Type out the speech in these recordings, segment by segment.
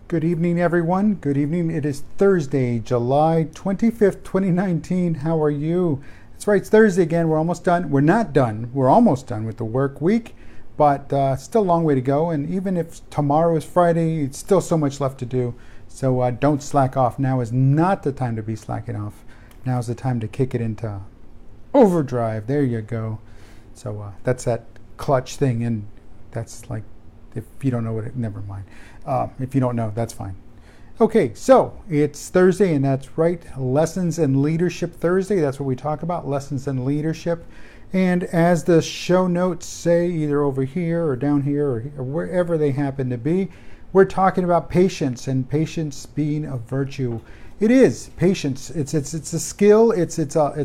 Good evening, everyone. Good evening. It is Thursday, July 25th, 2019. How are you? That's right, it's Thursday again. We're almost done. We're not done. We're almost done with the work week, but still a long way to go. And even if tomorrow is Friday, it's still so much left to do. So don't slack off. Now is not the time to be slacking off. Now is the time to kick it into overdrive. There you go. So that's that clutch thing. And that's like, if you don't know what it, never mind. If you don't know, that's fine. Okay, so it's Thursday, and that's right, Lessons in Leadership Thursday. That's what we talk about, lessons in leadership. And as the show notes say, either over here or down here or wherever they happen to be, we're talking about patience, and patience being a virtue. It is patience. It's a skill. It's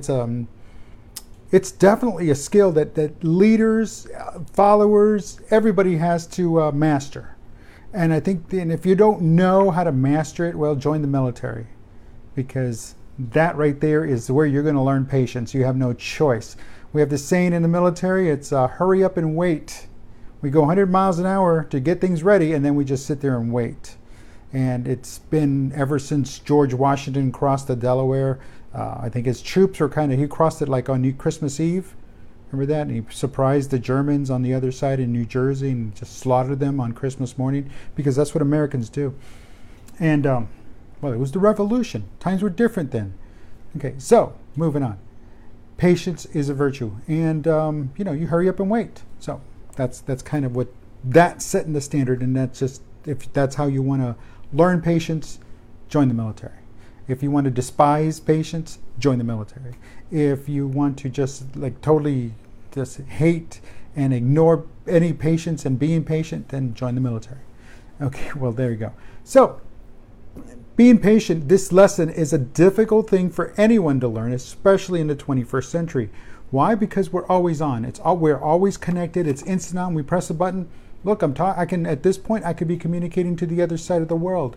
definitely a skill that leaders, followers, everybody has to master. And I think if you don't know how to master it, well, join the military, because that right there is where you're going to learn patience. You have no choice. We have this saying in the military, it's hurry up and wait. We go 100 miles an hour to get things ready, and then we just sit there and wait. And it's been ever since George Washington crossed the Delaware. I think his troops were he crossed it like on Christmas Eve. Remember that? And he surprised the Germans on the other side in New Jersey and just slaughtered them on Christmas morning, because that's what Americans do. And, well, it was the revolution. Times were different then. Okay, so moving on. Patience is a virtue. And, you hurry up and wait. So that's kind of what, that's setting the standard. And that's just, if that's how you want to learn patience, join the military. If you want to despise patience, join the military. If you want to just totally just hate and ignore any patience and being patient, then join the military. Okay, well, there you go. So, being patient, this lesson is a difficult thing for anyone to learn, especially in the 21st century. Why? Because we're always on. We're always connected. It's instant on. We press a button. Look, at this point, I could be communicating to the other side of the world.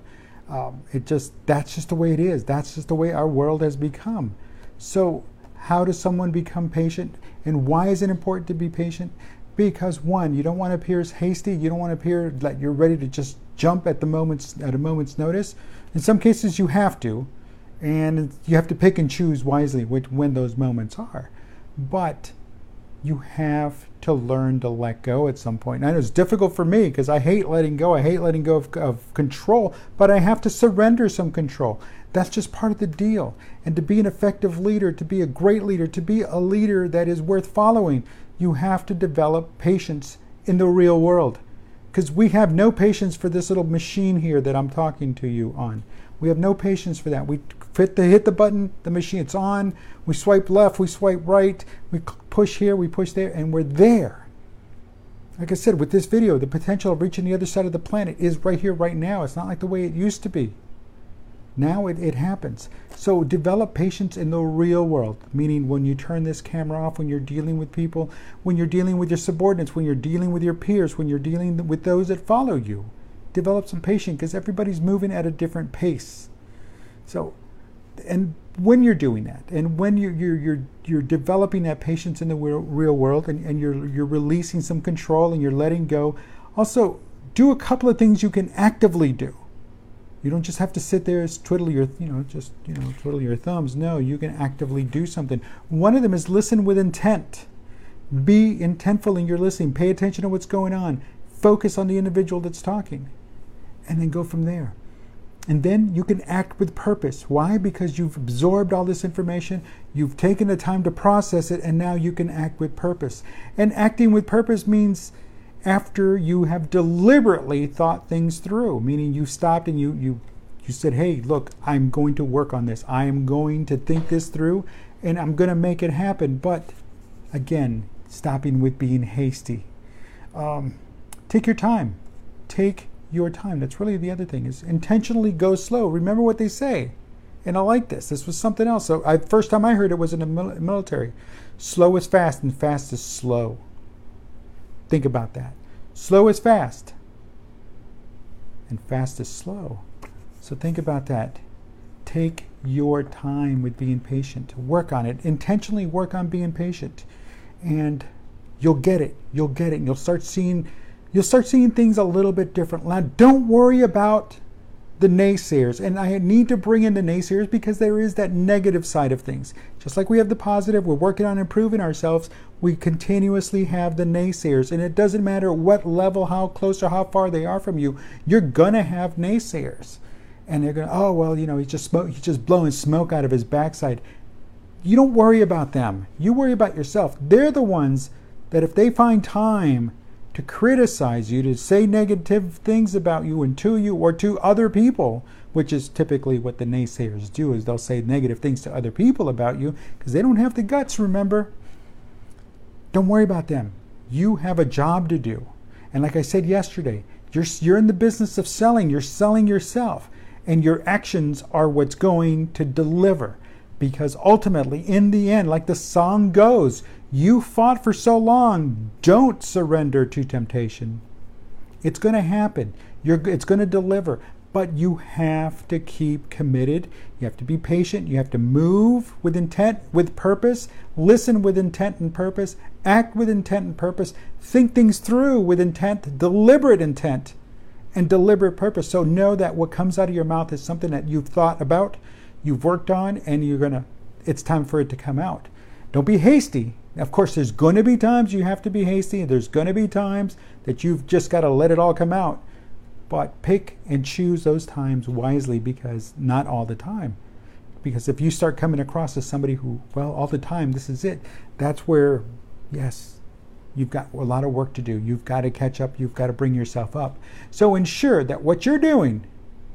That's just the way it is. That's just the way our world has become. So how does someone become patient? And why is it important to be patient? Because one, you don't want to appear as hasty. You don't want to appear like you're ready to just jump at a moment's notice. In some cases you have to, and you have to pick and choose wisely when those moments are. But you have to learn to let go at some point. And I know it's difficult for me because I hate letting go. I hate letting go of control, but I have to surrender some control. That's just part of the deal. And to be an effective leader, to be a great leader, to be a leader that is worth following, you have to develop patience in the real world. Because we have no patience for this little machine here that I'm talking to you on. We have no patience for that. We hit the button, the machine, it's on. We swipe left, we swipe right, we push here, we push there, and we're there. Like I said, with this video, the potential of reaching the other side of the planet is right here, right now. It's not like the way it used to be. Now it happens. So develop patience in the real world, meaning when you turn this camera off, when you're dealing with people, when you're dealing with your subordinates, when you're dealing with your peers, when you're dealing with those that follow you. Develop some patience, because everybody's moving at a different pace. So, and when you're doing that, and when you're developing that patience in the real world, and you're releasing some control and you're letting go, also do a couple of things you can actively do. You don't just have to sit there and twiddle your thumbs. No, you can actively do something. One of them is listen with intent. Be intentful in your listening. Pay attention to what's going on. Focus on the individual that's talking, and then go from there. And then you can act with purpose. Why? Because you've absorbed all this information, you've taken the time to process it, and now you can act with purpose. And acting with purpose means after you have deliberately thought things through, meaning you stopped and you said, hey, look, I'm going to work on this. I am going to think this through, and I'm going to make it happen. But again, stopping with being hasty. Take your time. Take your time. That's really the other thing, is intentionally go slow. Remember what they say. And I like this. This was something else. So first time I heard it was in the military. Slow is fast and fast is slow. Think about that. Slow is fast and fast is slow. So think about that. Take your time with being patient. Work on it. Intentionally work on being patient. And you'll get it. You'll get it. And you'll start seeing things a little bit different. Now, don't worry about the naysayers. And I need to bring in the naysayers because there is that negative side of things. Just like we have the positive, we're working on improving ourselves, we continuously have the naysayers. And it doesn't matter what level, how close or how far they are from you, you're going to have naysayers. And they're going to, oh, well, he's just blowing smoke out of his backside. You don't worry about them. You worry about yourself. They're the ones that if they find time to criticize you, to say negative things about you and to you or to other people, which is typically what the naysayers do, is they'll say negative things to other people about you because they don't have the guts, remember. Don't worry about them. You have a job to do. And like I said yesterday, you're in the business of selling. You're selling yourself. And your actions are what's going to deliver. Because ultimately, in the end, like the song goes, you fought for so long, don't surrender to temptation. It's going to happen. It's going to deliver. But you have to keep committed. You have to be patient. You have to move with intent, with purpose. Listen with intent and purpose. Act with intent and purpose. Think things through with intent, deliberate intent, and deliberate purpose. So know that what comes out of your mouth is something that you've thought about, you've worked on, and it's time for it to come out. Don't be hasty. Of course, there's going to be times you have to be hasty. There's going to be times that you've just got to let it all come out. But pick and choose those times wisely, because not all the time. Because if you start coming across as somebody who, well, all the time, this is it, that's where, yes, you've got a lot of work to do. You've got to catch up. You've got to bring yourself up. So ensure that what you're doing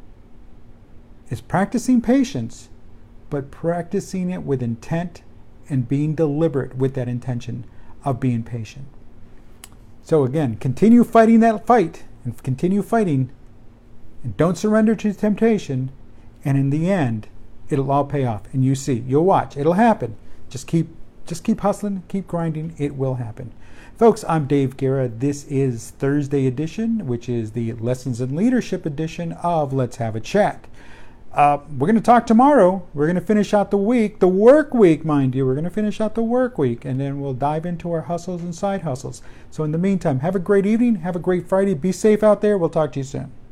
is practicing patience, but practicing it with intent and being deliberate with that intention of being patient. So again, continue fighting that fight and continue fighting and don't surrender to temptation. And in the end, it'll all pay off. And you'll watch, it'll happen. Just keep hustling, keep grinding. It will happen. Folks, I'm Dave Guerra. This is Thursday edition, which is the Lessons in Leadership edition of Let's Have a Chat. We're going to talk tomorrow. We're going to finish out the week, the work week, mind you. We're going to finish out the work week, and then we'll dive into our hustles and side hustles. So in the meantime, have a great evening. Have a great Friday. Be safe out there. We'll talk to you soon.